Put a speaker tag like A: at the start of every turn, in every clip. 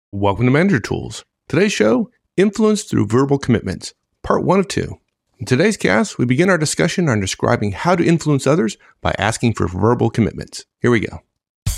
A: Welcome to Manager Tools. Today's show, Influence Through Verbal Commitments, Part 1 of 2. In today's cast, we begin our discussion on describing how to influence others by asking for verbal commitments. Here we go.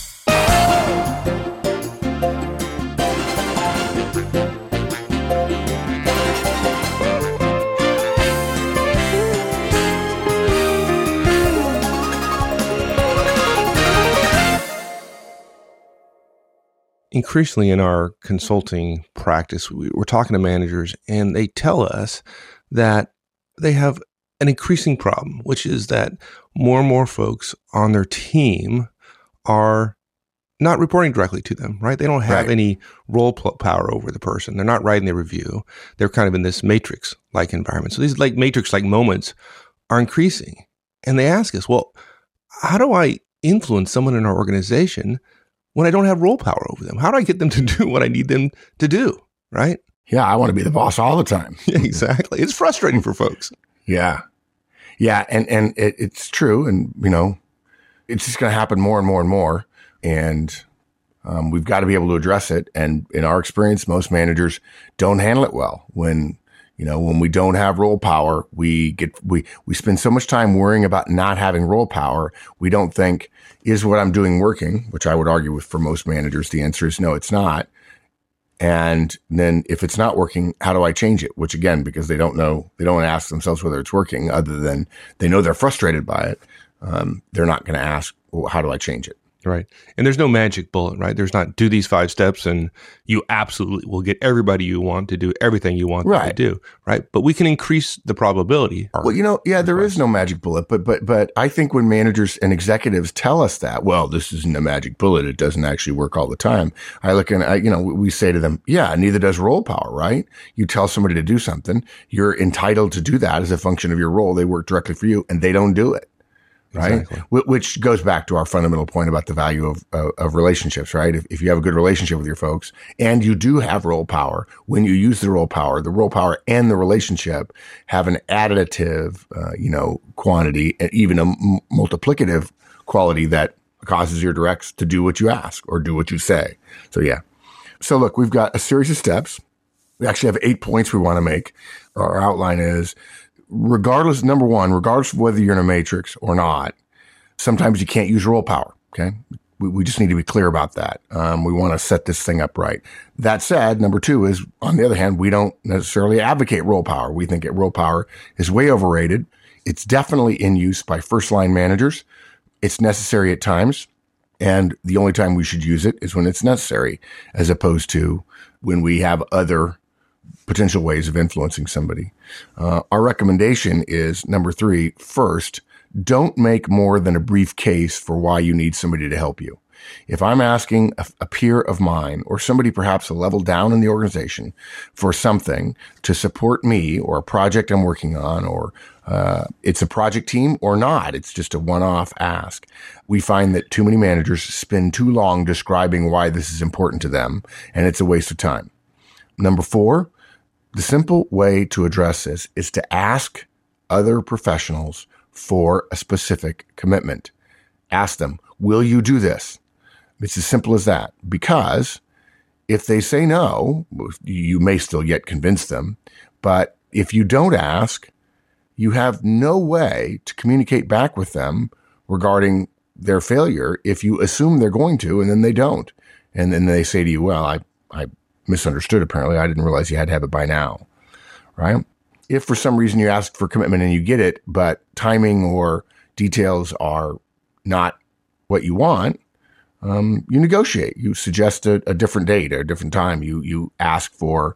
A: Increasingly in our consulting practice, we're talking to managers and they tell us that they have an increasing problem, which is that more and more folks on their team are not reporting directly to them, right? They don't have any role power over the person. They're not writing the review. They're kind of in this matrix-like environment. So these like matrix-like moments are increasing. And they ask us, well, how do I influence someone in our organization when I don't have role power over them? How do I get them to do what I need them to do, right?
B: Yeah, I want to be the boss all the time.
A: Yeah, exactly. It's frustrating for folks.
B: Yeah. Yeah, and it's true. And, you know, it's just going to happen more and more and more. And we've got to be able to address it. And in our experience, most managers don't handle it well. When we don't have role power, we spend so much time worrying about not having role power. We don't think, is what I'm doing working? Which I would argue for most managers, the answer is no, it's not. And then if it's not working, how do I change it? Which again, because they don't ask themselves whether it's working, other than they know they're frustrated by it. They're not going to ask, well, how do I change it?
A: Right. And there's no magic bullet, right? There's not do these 5 steps and you absolutely will get everybody you want to do everything you want them to do, right? But we can increase the probability.
B: Well, there is no magic bullet, but I think when managers and executives tell us that, well, this isn't a magic bullet, it doesn't actually work all the time. I look and we say to them, yeah, neither does role power, right? You tell somebody to do something, you're entitled to do that as a function of your role. They work directly for you and they don't do it. Right. Exactly. Which goes back to our fundamental point about the value of relationships, right? If you have a good relationship with your folks and you do have role power, when you use the role power and the relationship have an additive, quantity and even a multiplicative quality that causes your directs to do what you ask or do what you say. So, yeah. So look, we've got a series of steps. We actually have 8 points we want to make. Our outline is, number one, regardless of whether you're in a matrix or not, sometimes you can't use role power. Okay. We just need to be clear about that. We want to set this thing up right. That said, number two is, on the other hand, we don't necessarily advocate role power. We think that role power is way overrated. It's definitely in use by first line managers. It's necessary at times. And the only time we should use it is when it's necessary, as opposed to when we have other potential ways of influencing somebody. Our recommendation is, number 3, first, don't make more than a brief case for why you need somebody to help you. If I'm asking a peer of mine or somebody perhaps a level down in the organization for something to support me or a project I'm working on, or it's a project team or not, it's just a one-off ask, we find that too many managers spend too long describing why this is important to them, and it's a waste of time. Number 4, the simple way to address this is to ask other professionals for a specific commitment. Ask them, will you do this? It's as simple as that. Because if they say no, you may still yet convince them. But if you don't ask, you have no way to communicate back with them regarding their failure if you assume they're going to and then they don't. And then they say to you, well, I misunderstood, apparently. I didn't realize you had to have it by now, right? If for some reason you ask for commitment and you get it, but timing or details are not what you want, you negotiate. You suggest a different date or a different time. You ask for,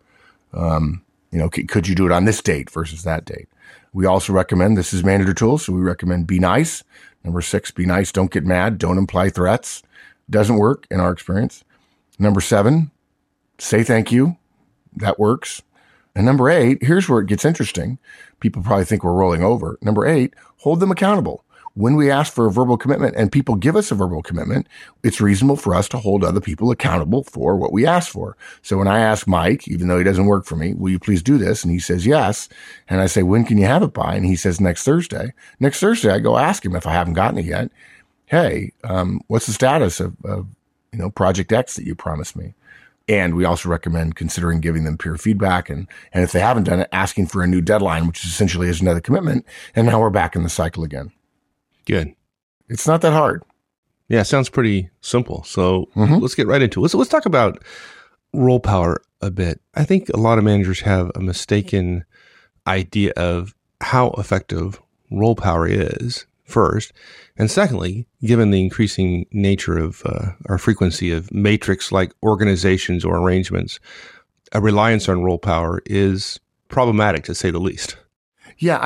B: could you do it on this date versus that date? We also recommend, this is Manager Tools, so we recommend be nice. Number 6, be nice. Don't get mad. Don't imply threats. Doesn't work in our experience. Number 7, say thank you. That works. And number 8, here's where it gets interesting. People probably think we're rolling over. Number 8, hold them accountable. When we ask for a verbal commitment and people give us a verbal commitment, it's reasonable for us to hold other people accountable for what we asked for. So when I ask Mike, even though he doesn't work for me, will you please do this? And he says yes. And I say, when can you have it by? And he says next Thursday. Next Thursday, I go ask him if I haven't gotten it yet. Hey, what's the status of Project X that you promised me? And we also recommend considering giving them peer feedback. And if they haven't done it, asking for a new deadline, which essentially is another commitment. And now we're back in the cycle again.
A: Good.
B: It's not that hard.
A: Yeah, it sounds pretty simple. So let's get right into it. Let's talk about role power a bit. I think a lot of managers have a mistaken idea of how effective role power is, first. And secondly, given the increasing nature of our frequency of matrix-like organizations or arrangements, a reliance on role power is problematic, to say the least.
B: Yeah,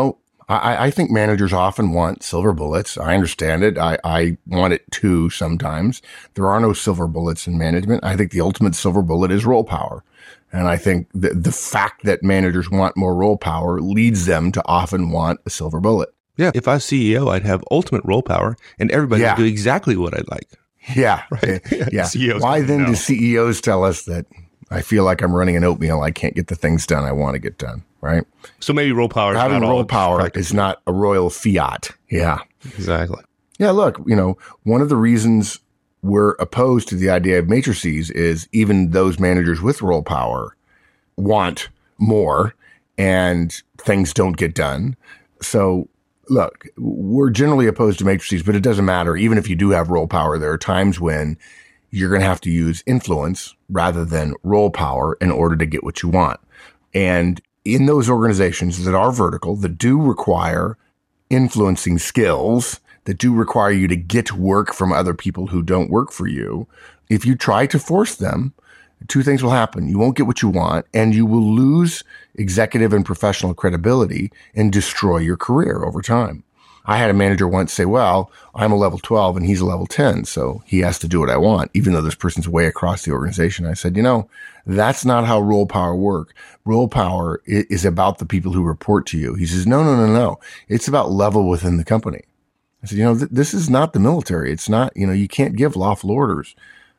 B: I think managers often want silver bullets. I understand it. I want it too sometimes. There are no silver bullets in management. I think the ultimate silver bullet is role power. And I think the fact that managers want more role power leads them to often want a silver bullet.
A: Yeah. If I was CEO, I'd have ultimate role power and everybody would do exactly what I'd like.
B: Yeah.
A: Right?
B: Yeah.
A: CEOs
B: Why then do CEOs tell us that I feel like I'm running an oatmeal? I can't get the things done I want to get done. Right.
A: So maybe role power is
B: having
A: not
B: role
A: all
B: power
A: practical.
B: is not a royal fiat. Yeah.
A: Exactly.
B: Yeah. Look, one of the reasons we're opposed to the idea of matrices is even those managers with role power want more and things don't get done. So look, we're generally opposed to matrices, but it doesn't matter. Even if you do have role power, there are times when you're going to have to use influence rather than role power in order to get what you want. And in those organizations that are vertical, that do require influencing skills, that do require you to get work from other people who don't work for you, if you try to force them, two things will happen. You won't get what you want, and you will lose executive and professional credibility and destroy your career over time. I had a manager once say, well, I'm a level 12 and he's a level 10, so he has to do what I want, even though this person's way across the organization. I said, that's not how role power work. Role power is about the people who report to you. He says, no. It's about level within the company. I said, this is not the military. It's not, you can't give lawful orders.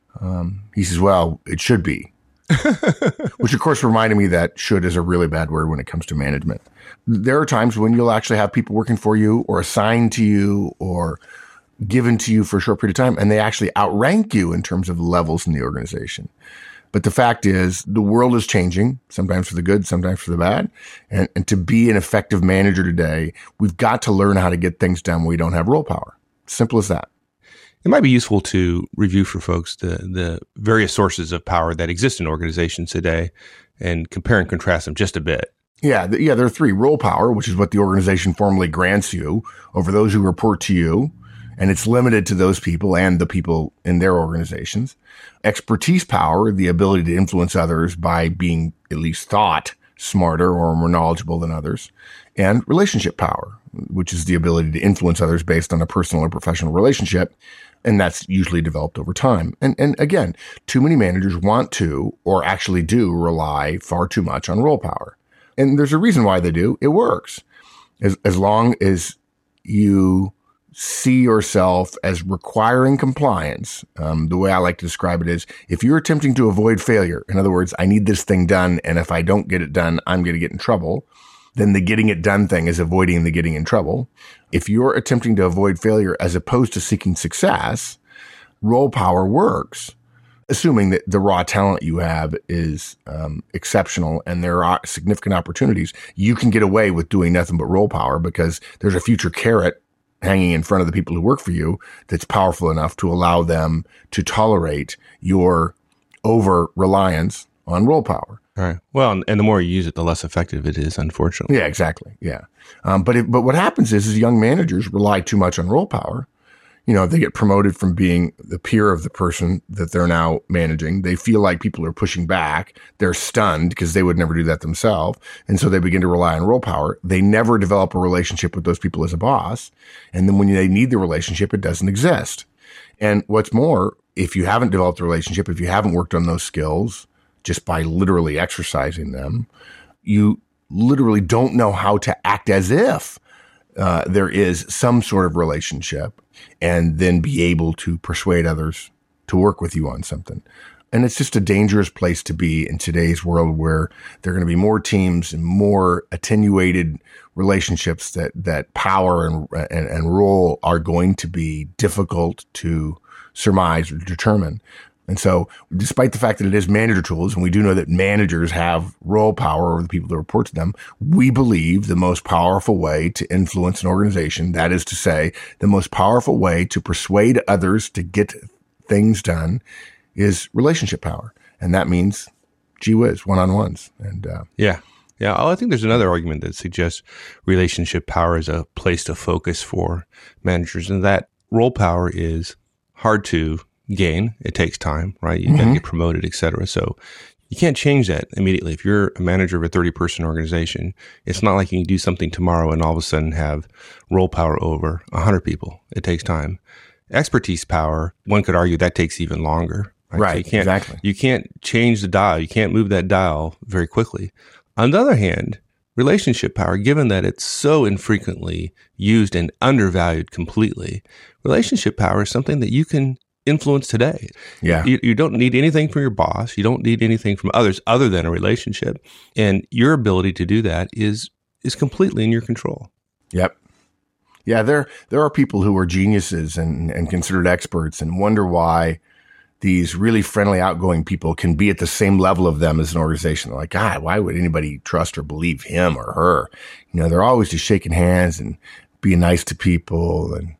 B: He says, well, it should be, which of course reminded me that should is a really bad word when it comes to management. There are times when you'll actually have people working for you or assigned to you or given to you for a short period of time, and they actually outrank you in terms of levels in the organization. But the fact is the world is changing, sometimes for the good, sometimes for the bad. And to be an effective manager today, we've got to learn how to get things done when we don't have role power. Simple as that.
A: It might be useful to review for folks the various sources of power that exist in organizations today and compare and contrast them just a bit.
B: Yeah, there are three. Role power, which is what the organization formally grants you over those who report to you, and it's limited to those people and the people in their organizations. Expertise power, the ability to influence others by being at least thought smarter or more knowledgeable than others. And relationship power, which is the ability to influence others based on a personal or professional relationship. And that's usually developed over time. And again, too many managers want to, or actually do, rely far too much on role power. And there's a reason why they do. It works. As long as you see yourself as requiring compliance, the way I like to describe it is, if you're attempting to avoid failure, in other words, I need this thing done, and if I don't get it done, I'm going to get in trouble, then the getting it done thing is avoiding the getting in trouble. If you're attempting to avoid failure as opposed to seeking success, role power works, assuming that the raw talent you have is exceptional and there are significant opportunities. You can get away with doing nothing but role power because there's a future carrot hanging in front of the people who work for you that's powerful enough to allow them to tolerate your over-reliance on role power.
A: All right. Well, and the more you use it, the less effective it is, unfortunately.
B: Yeah, exactly. Yeah. But what happens is young managers rely too much on role power. They get promoted from being the peer of the person that they're now managing. They feel like people are pushing back. They're stunned because they would never do that themselves. And so they begin to rely on role power. They never develop a relationship with those people as a boss. And then when they need the relationship, it doesn't exist. And what's more, if you haven't developed a relationship, if you haven't worked on those skills just by literally exercising them, you literally don't know how to act as if there is some sort of relationship and then be able to persuade others to work with you on something. And it's just a dangerous place to be in today's world where there are going to be more teams and more attenuated relationships that power and role are going to be difficult to surmise or determine. And so despite the fact that it is manager tools, and we do know that managers have role power over the people that report to them, we believe the most powerful way to influence an organization, that is to say, the most powerful way to persuade others to get things done, is relationship power. And that means, gee whiz, one-on-ones. And
A: Yeah. I think there's another argument that suggests relationship power is a place to focus for managers, and that role power is hard to gain. It takes time, right? You got to get promoted, et cetera. So you can't change that immediately. If you're a manager of a 30-person organization, it's not like you can do something tomorrow and all of a sudden have role power over 100 people. It takes time. Expertise power, one could argue that takes even longer.
B: Right,
A: So
B: exactly.
A: You can't change the dial. You can't move that dial very quickly. On the other hand, relationship power, given that it's so infrequently used and undervalued completely, relationship power is something that you can influence today.
B: Yeah.
A: You don't need anything from your boss. You don't need anything from others other than a relationship. And your ability to do that is completely in your control.
B: Yep. Yeah, there are people who are geniuses and considered experts and wonder why these really friendly, outgoing people can be at the same level of them as an organization. They're like, God, why would anybody trust or believe him or her? They're always just shaking hands and being nice to people and,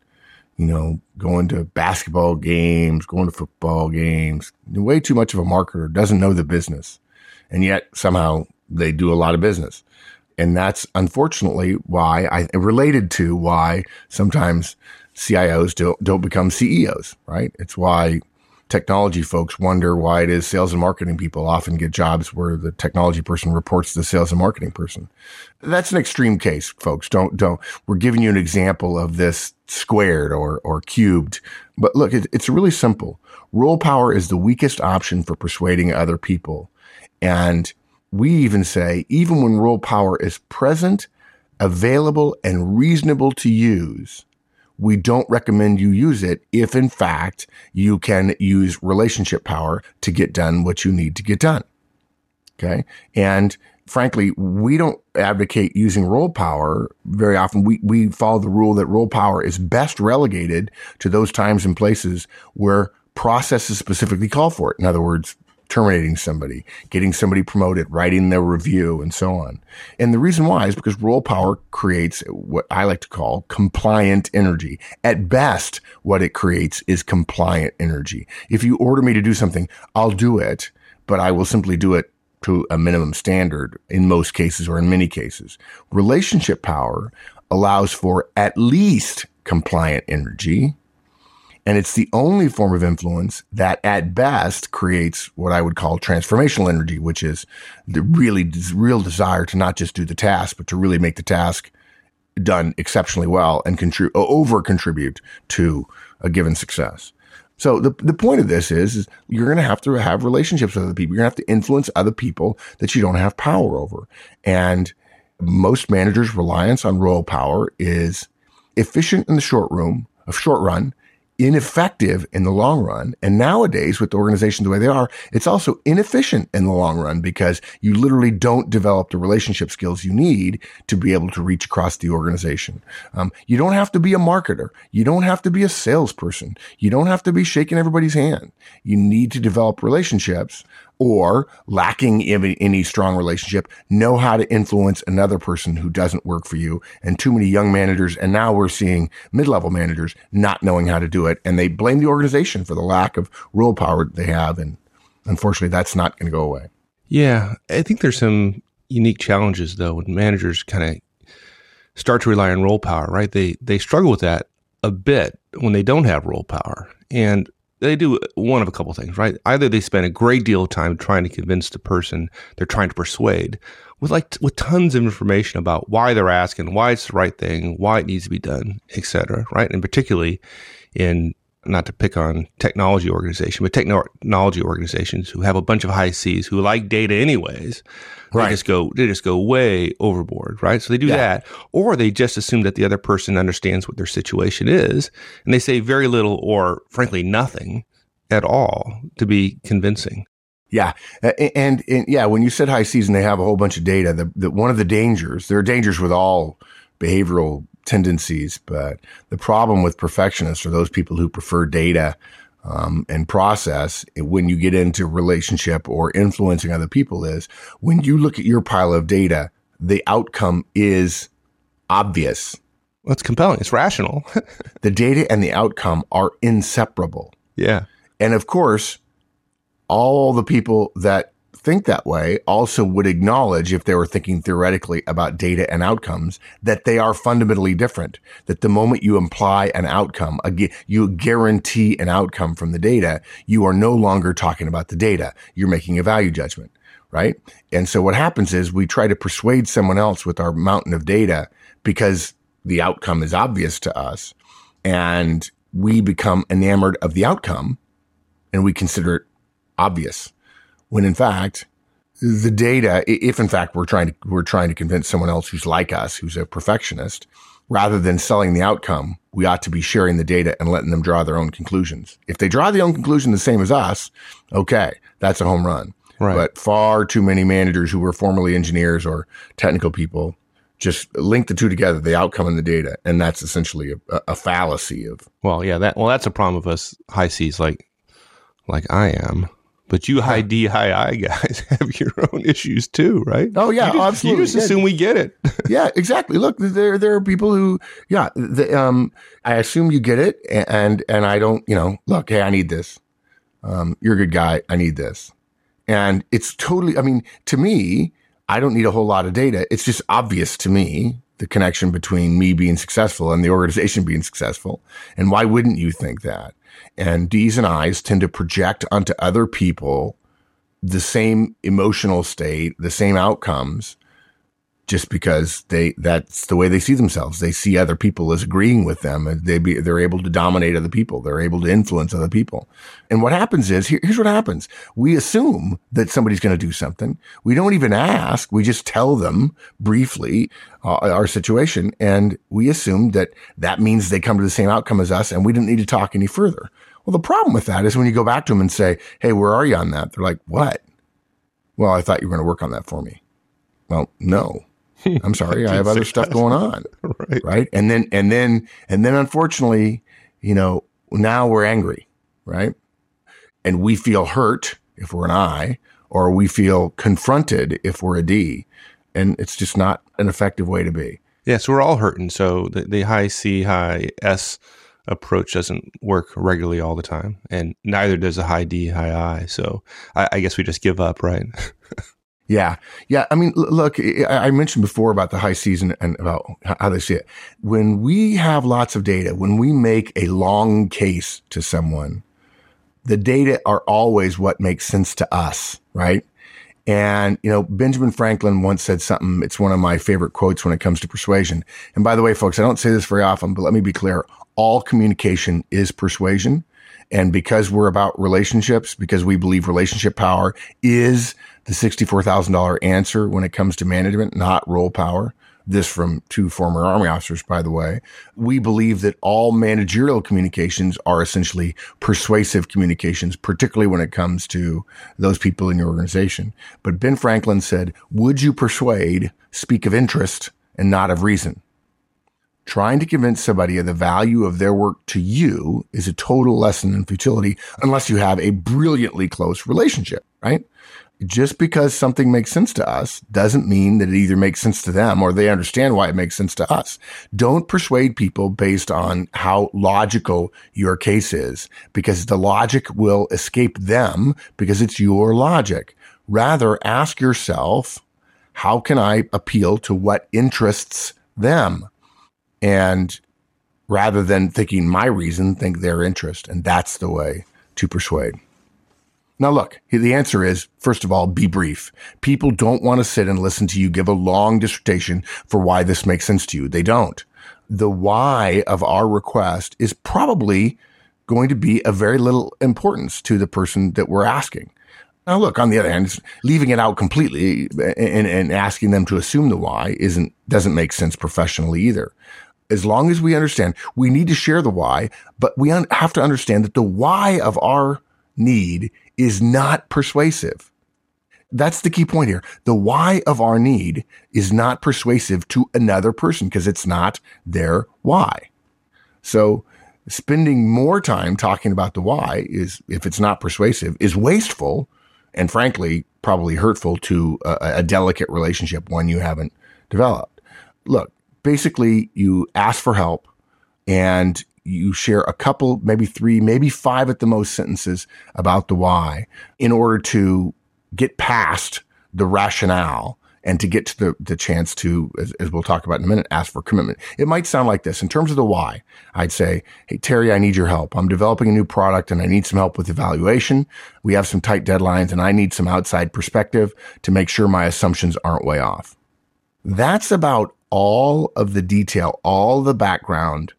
B: going to basketball games, going to football games. Way too much of a marketer, doesn't know the business. And yet somehow they do a lot of business. And that's unfortunately related to why sometimes CIOs don't become CEOs, right? It's why technology folks wonder why it is sales and marketing people often get jobs where the technology person reports to the sales and marketing person. That's an extreme case, folks. Don't. We're giving you an example of this squared or cubed. But look, it's really simple. Role power is the weakest option for persuading other people. And we even say, even when role power is present, available, and reasonable to use, we don't recommend you use it if, in fact, you can use relationship power to get done what you need to get done. Okay. And frankly, we don't advocate using role power very often. We follow the rule that role power is best relegated to those times and places where processes specifically call for it. In other words, terminating somebody, getting somebody promoted, writing their review, and so on. And the reason why is because role power creates what I like to call compliant energy. At best, what it creates is compliant energy. If you order me to do something, I'll do it, but I will simply do it to a minimum standard in most cases or in many cases. Relationship power allows for at least compliant energy. And it's the only form of influence that at best creates what I would call transformational energy, which is the real desire to not just do the task, but to really make the task done exceptionally well and over contribute to a given success. So the point of this is you're going to have relationships with other people. You're going to have to influence other people that you don't have power over. And most managers' reliance on role power is efficient in the short run, ineffective in the long run. And nowadays, with the organization the way they are, it's also inefficient in the long run because you literally don't develop the relationship skills you need to be able to reach across the organization. You don't have to be a marketer. You don't have to be a salesperson. You don't have to be shaking everybody's hand. You need to develop relationships, or lacking any strong relationship, know how to influence another person who doesn't work for you. And too many young managers, and now we're seeing mid-level managers not knowing how to do it. And they blame the organization for the lack of role power that they have. And unfortunately, that's not going to go away.
A: Yeah. I think there's some unique challenges, though, when managers kind of start to rely on role power, right? They struggle with that a bit when they don't have role power. And they do one of a couple things, right? Either they spend a great deal of time trying to convince the person they're trying to persuade with tons of information about why they're asking, why it's the right thing, why it needs to be done, et cetera, right? And particularly in, not to pick on technology organizations, but technology organizations who have a bunch of high Cs who like data anyways, right. They just go way overboard, right? So they do that, or they just assume that the other person understands what their situation is, and they say very little or frankly nothing at all to be convincing.
B: Yeah. And when you said high Cs and they have a whole bunch of data, one of the dangers, there are dangers with all behavioral tendencies, but the problem with perfectionists are those people who prefer data and process when you get into relationship or influencing other people is when you look at your pile of data, the outcome is obvious.
A: Well, it's compelling. It's rational.
B: The data and the outcome are inseparable.
A: Yeah.
B: And of course, all the people that think that way also would acknowledge, if they were thinking theoretically about data and outcomes, that they are fundamentally different. That the moment you imply an outcome, you guarantee an outcome from the data, you are no longer talking about the data. You're making a value judgment, right? And so what happens is we try to persuade someone else with our mountain of data because the outcome is obvious to us, and we become enamored of the outcome and we consider it obvious. When in fact, the data, if in fact we're trying to convince someone else who's like us, who's a perfectionist, rather than selling the outcome, we ought to be sharing the data and letting them draw their own conclusions. If they draw their own conclusion the same as us, okay, that's a home run.
A: Right.
B: But far too many managers who were formerly engineers or technical people just link the two together, the outcome and the data, and that's essentially a fallacy of.
A: Well, yeah, that's a problem of us high C's like I am. But you high D, high I guys have your own issues too, right?
B: Oh yeah, absolutely.
A: You just assume we get it.
B: Yeah, exactly. Look, there are people who, I assume you get it, and I don't. Look, hey, I need this. You're a good guy. I need this, and it's totally. I mean, to me, I don't need a whole lot of data. It's just obvious to me the connection between me being successful and the organization being successful. And why wouldn't you think that? And D's and I's tend to project onto other people the same emotional state, the same outcomes, just because that's the way they see themselves. They see other people as agreeing with them, and they're able to dominate other people. They're able to influence other people. And what happens is, here's what happens. We assume that somebody's going to do something. We don't even ask. We just tell them briefly our situation, and we assume that means they come to the same outcome as us, and we didn't need to talk any further. Well, the problem with that is when you go back to them and say, hey, where are you on that? They're like, what? Well, I thought you were going to work on that for me. Well, no. I'm sorry. I have other stuff going on. Right. And then unfortunately, now we're angry. Right. And we feel hurt if we're an I, or we feel confronted if we're a D. And it's just not an effective way to be.
A: Yeah. So we're all hurting. So the high C, high S approach doesn't work regularly all the time. And neither does a high D, high I. So I guess we just give up. Right.
B: Yeah. Yeah. I mean, look, I mentioned before about the high season and about how they see it. When we have lots of data, when we make a long case to someone, the data are always what makes sense to us, right? And, Benjamin Franklin once said something. It's one of my favorite quotes when it comes to persuasion. And by the way, folks, I don't say this very often, but let me be clear. All communication is persuasion. And because we're about relationships, because we believe relationship power is the $64,000 answer when it comes to management, not role power. This from two former Army officers, by the way. We believe that all managerial communications are essentially persuasive communications, particularly when it comes to those people in your organization. But Ben Franklin said, would you persuade, speak of interest and not of reason? Trying to convince somebody of the value of their work to you is a total lesson in futility unless you have a brilliantly close relationship, right? Just because something makes sense to us doesn't mean that it either makes sense to them or they understand why it makes sense to us. Don't persuade people based on how logical your case is, because the logic will escape them because it's your logic. Rather, ask yourself, how can I appeal to what interests them? And rather than thinking my reason, think their interest. And that's the way to persuade. Now, look, the answer is, first of all, be brief. People don't want to sit and listen to you give a long dissertation for why this makes sense to you. They don't. The why of our request is probably going to be of very little importance to the person that we're asking. Now, look, on the other hand, leaving it out completely and asking them to assume the why doesn't make sense professionally either. As long as we understand, we need to share the why, but we have to understand that the why of our need is not persuasive. That's the key point here. The why of our need is not persuasive to another person because it's not their why. So Spending more time talking about the why is, if it's not persuasive, is wasteful and frankly, probably hurtful to a delicate relationship, one you haven't developed. Look, basically you ask for help and you share a couple, maybe 3, maybe 5 at the most sentences about the why in order to get past the rationale and to get to the chance to, as we'll talk about in a minute, ask for commitment. It might sound like this. In terms of the why, I'd say, hey, Terry, I need your help. I'm developing a new product and I need some help with evaluation. We have some tight deadlines and I need some outside perspective to make sure my assumptions aren't way off. That's about all of the detail, all the background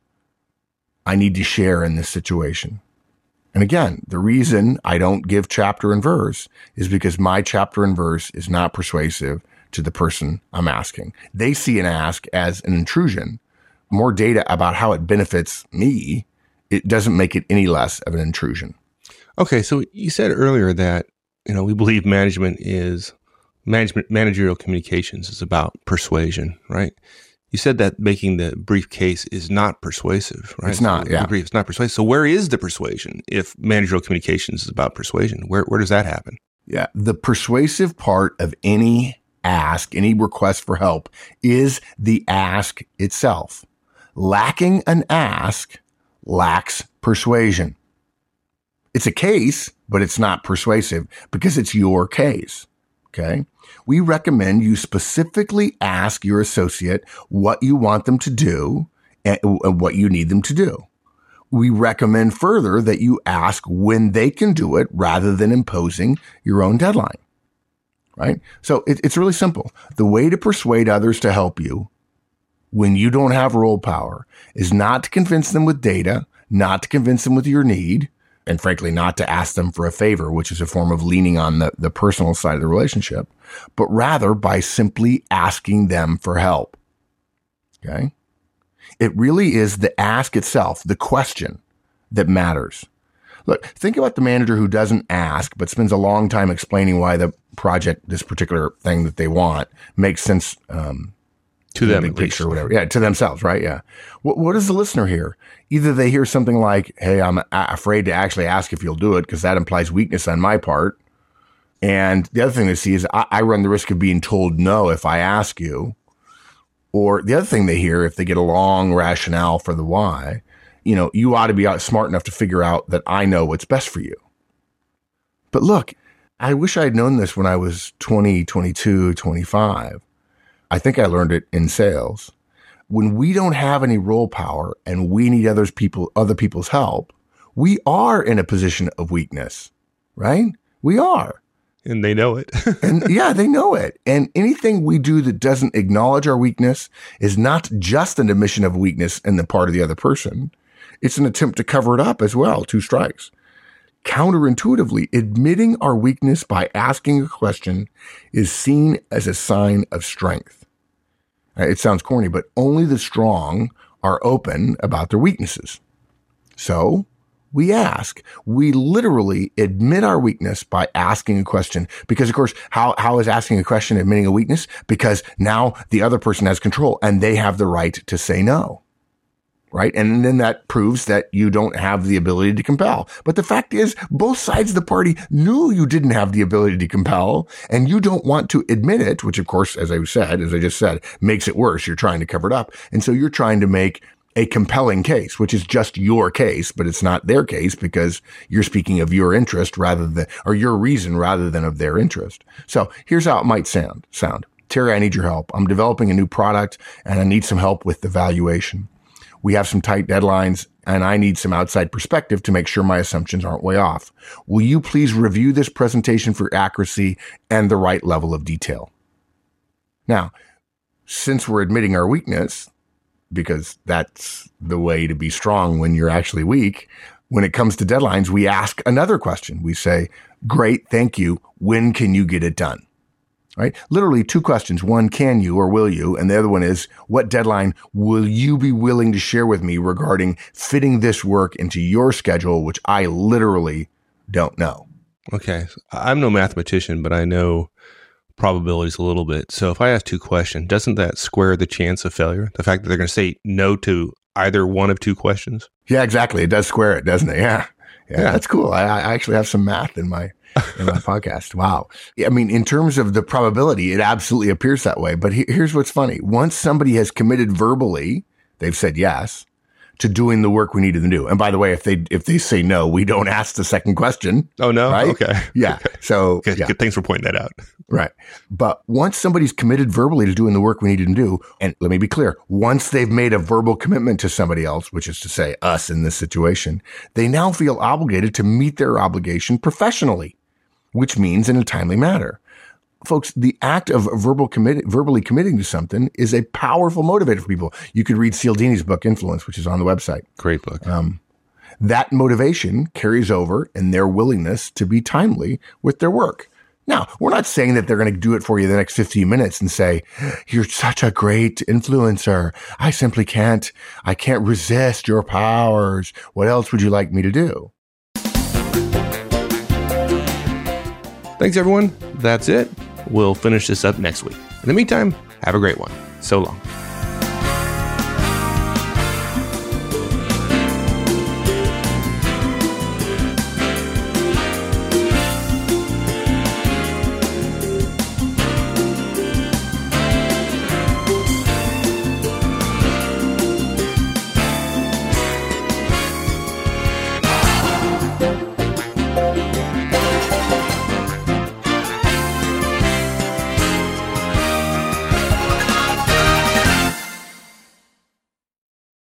B: I need to share in this situation. And again, the reason I don't give chapter and verse is because my chapter and verse is not persuasive to the person I'm asking. They see an ask as an intrusion. More data about how it benefits me, it doesn't make it any less of an intrusion.
A: Okay, so you said earlier that, we believe managerial communications is about persuasion, right? You said that making the brief case is not persuasive, right?
B: It's not, yeah.
A: It's not persuasive. So where is the persuasion if managerial communications is about persuasion? Where does that happen?
B: Yeah, the persuasive part of any ask, any request for help, is the ask itself. Lacking an ask lacks persuasion. It's a case, but it's not persuasive because it's your case. Okay. We recommend you specifically ask your associate what you want them to do and what you need them to do. We recommend further that you ask when they can do it rather than imposing your own deadline. Right? So it's really simple. The way to persuade others to help you when you don't have role power is not to convince them with data, not to convince them with your need, and frankly, not to ask them for a favor, which is a form of leaning on the personal side of the relationship, but rather by simply asking them for help. Okay? It really is the ask itself, the question, that matters. Look, think about the manager who doesn't ask, but spends a long time explaining why the project, this particular thing that they want, makes sense
A: to them,
B: big picture, or whatever. Yeah, to themselves, right? Yeah. What does the listener hear? Either they hear something like, "Hey, I'm afraid to actually ask if you'll do it because that implies weakness on my part," and the other thing they see is, "I run the risk of being told no if I ask you," or the other thing they hear, if they get a long rationale for the why, you ought to be smart enough to figure out that I know what's best for you. But look, I wish I had known this when I was 20, 22, 25. I think I learned it in sales. When we don't have any role power and we need other people's help, we are in a position of weakness, right? We are.
A: And they know it.
B: And yeah, they know it. And anything we do that doesn't acknowledge our weakness is not just an admission of weakness in the part of the other person. It's an attempt to cover it up as well. 2 strikes. Counterintuitively, admitting our weakness by asking a question is seen as a sign of strength. It sounds corny, but only the strong are open about their weaknesses. So we ask. We literally admit our weakness by asking a question. Because, of course, how is asking a question admitting a weakness? Because now the other person has control and they have the right to say no. Right? And then that proves that you don't have the ability to compel. But the fact is, both sides of the party knew you didn't have the ability to compel, and you don't want to admit it, which of course, as I just said, makes it worse. You're trying to cover it up. And so you're trying to make a compelling case, which is just your case, but it's not their case because you're speaking of your interest or your reason rather than of their interest. So here's how it might sound. Terry, I need your help. I'm developing a new product and I need some help with the valuation. We have some tight deadlines and I need some outside perspective to make sure my assumptions aren't way off. Will you please review this presentation for accuracy and the right level of detail? Now, since we're admitting our weakness, because that's the way to be strong when you're actually weak, when it comes to deadlines, we ask another question. We say, great, thank you. When can you get it done? Right? Literally 2 questions. One, can you or will you? And the other one is, what deadline will you be willing to share with me regarding fitting this work into your schedule, which I literally don't know.
A: Okay. I'm no mathematician, but I know probabilities a little bit. So if I ask 2 questions, doesn't that square the chance of failure? The fact that they're going to say no to either one of 2 questions?
B: Yeah, exactly. It does square it, doesn't it? Yeah. That's cool. I actually have some math in my podcast. Wow. I mean, in terms of the probability, it absolutely appears that way. But here's what's funny. Once somebody has committed verbally, they've said yes to doing the work we need them to do. And by the way, if they say no, we don't ask the second question.
A: Oh, no?
B: Right?
A: Okay.
B: Yeah.
A: Okay.
B: So
A: Good. Thanks for pointing that out.
B: Right. But once somebody's committed verbally to doing the work we need them to do, and let me be clear, once they've made a verbal commitment to somebody else, which is to say us in this situation, they now feel obligated to meet their obligation professionally, which means in a timely manner. Folks, the act of verbally committing to something is a powerful motivator for people. You could read Cialdini's book, Influence, which is on the website.
A: Great book.
B: That motivation carries over in their willingness to be timely with their work. Now, we're not saying that they're going to do it for you the next 15 minutes and say, you're such a great influencer. I can't resist your powers. What else would you like me to do?
A: Thanks, everyone. That's it. We'll finish this up next week. In the meantime, have a great one. So long.